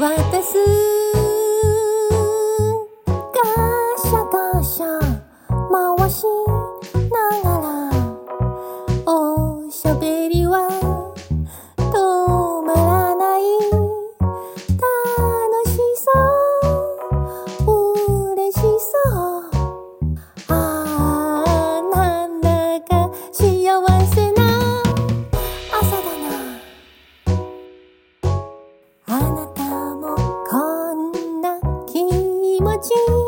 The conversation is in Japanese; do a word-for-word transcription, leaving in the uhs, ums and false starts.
渡すガシャガシャ回しながらおしゃべりは止まらない楽しそう嬉しそうあーなんだか幸せな朝だなあなたもこんな気持ち